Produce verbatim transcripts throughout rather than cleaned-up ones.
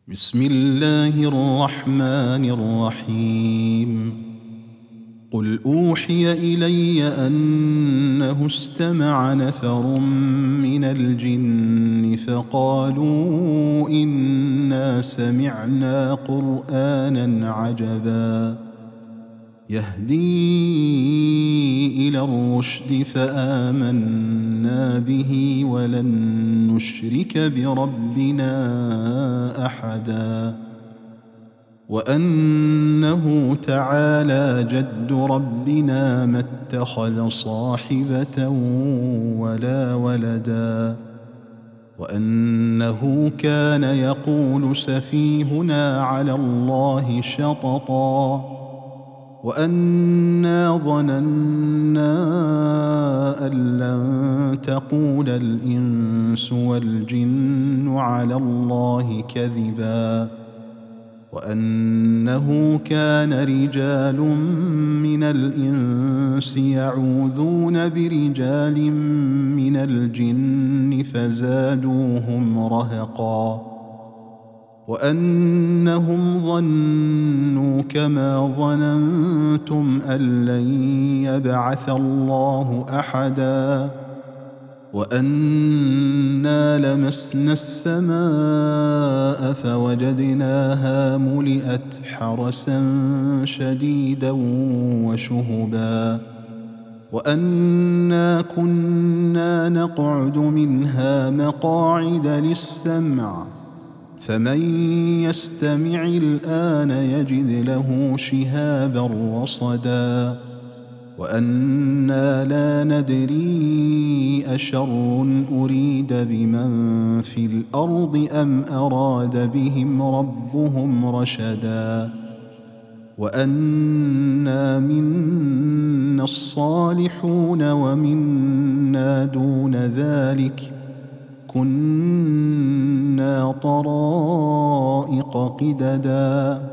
بسم الله الرحمن الرحيم قل أوحي إلي أنه استمع نفر من الجن فقالوا إنا سمعنا قرآنا عجبا يهدي إلى الرشد فآمنا به ولن نشرك بربنا أحدا وأنه تعالى جد ربنا ما اتخذ صاحبة ولا ولدا وأنه كان يقول سفيهنا على الله شططا وأنا ظننا أن لن تقول الإنس والجن على الله كذبا وأنه كان رجال من الإنس يعوذون برجال من الجن فزادوهم رهقا وأنهم ظنوا كما ظننتم أن لن يبعث الله أحدا وأنا لمسنا السماء فوجدناها ملئت حرسا شديدا وشهبا وأنا كنا نقعد منها مقاعد للسمع فمن يستمع الآن يجد له شهابا رصدا وأنا لا ندري أشر أريد بمن في الأرض أم أراد بهم ربهم رشدا وأنا منا الصالحون ومنا دون ذلك كنا طرائق قددا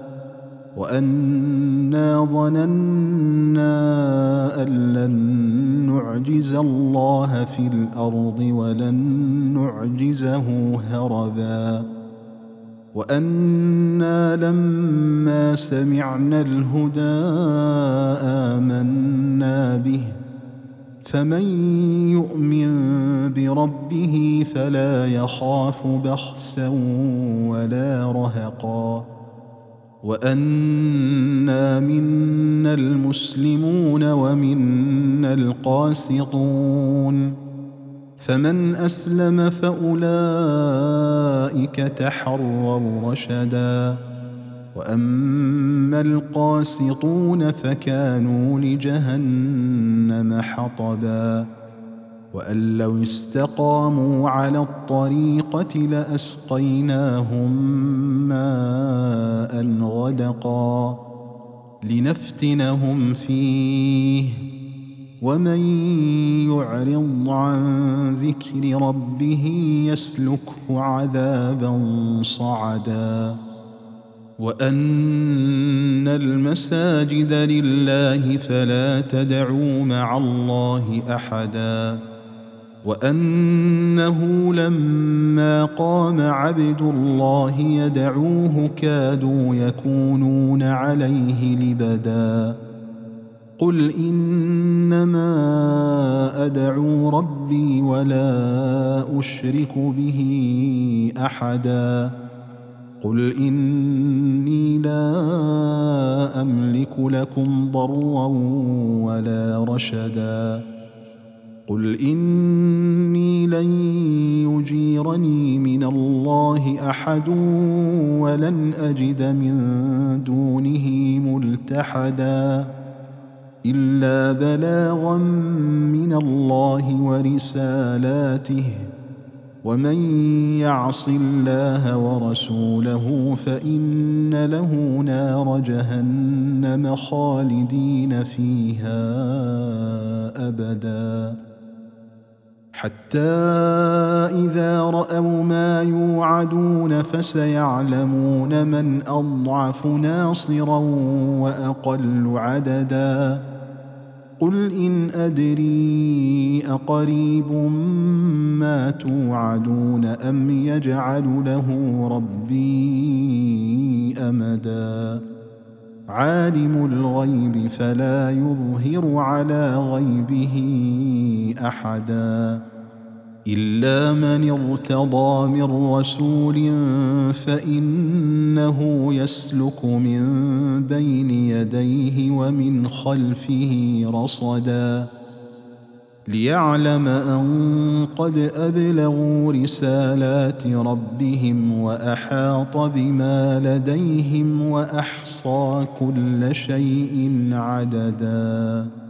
وأنا ظننا أن لن نعجز الله في الأرض ولن نعجزه هربا وأنا لما سمعنا الهدى آمنا به فمن يؤمن بربه فلا يخاف بخسا ولا رهقا وأنا منا المسلمون ومنا القاسطون فمن أسلم فأولئك تحروا رشدا وأما القاسطون فكانوا لجهنم حطبا وأن لو استقاموا على الطريقة لأسقيناهم ماء غدقا لنفتنهم فيه ومن يعرض عن ذكر ربه يسلكه عذابا صعدا وأن المساجد لله فلا تدعوا مع الله أحدا وأنه لما قام عبد الله يدعوه كادوا يكونون عليه لبدا قل إنما أدعو ربي ولا أشرك به أحدا قل إني لا أملك لكم ضرا ولا رشدا قل إني لن يجيرني من الله أحد ولن أجد من دونه ملتحدا إلا بلاغا من الله ورسالاته ومن يعص الله ورسوله فإن له نار جهنم خالدين فيها أبدا حتى إذا رأوا ما يوعدون فسيعلمون من أضعف ناصرا وأقل عددا قل إن أدري أقريب ما توعدون أم يجعل له ربي أمدا عالم الغيب فلا يظهر على غيبه أحدا إلا من ارتضى من رسول فإنه يسلك من بين يديه ومن خلفه رصدا ليعلم أن قد أبلغوا رسالات ربهم وأحاط بما لديهم وأحصى كل شيء عددا.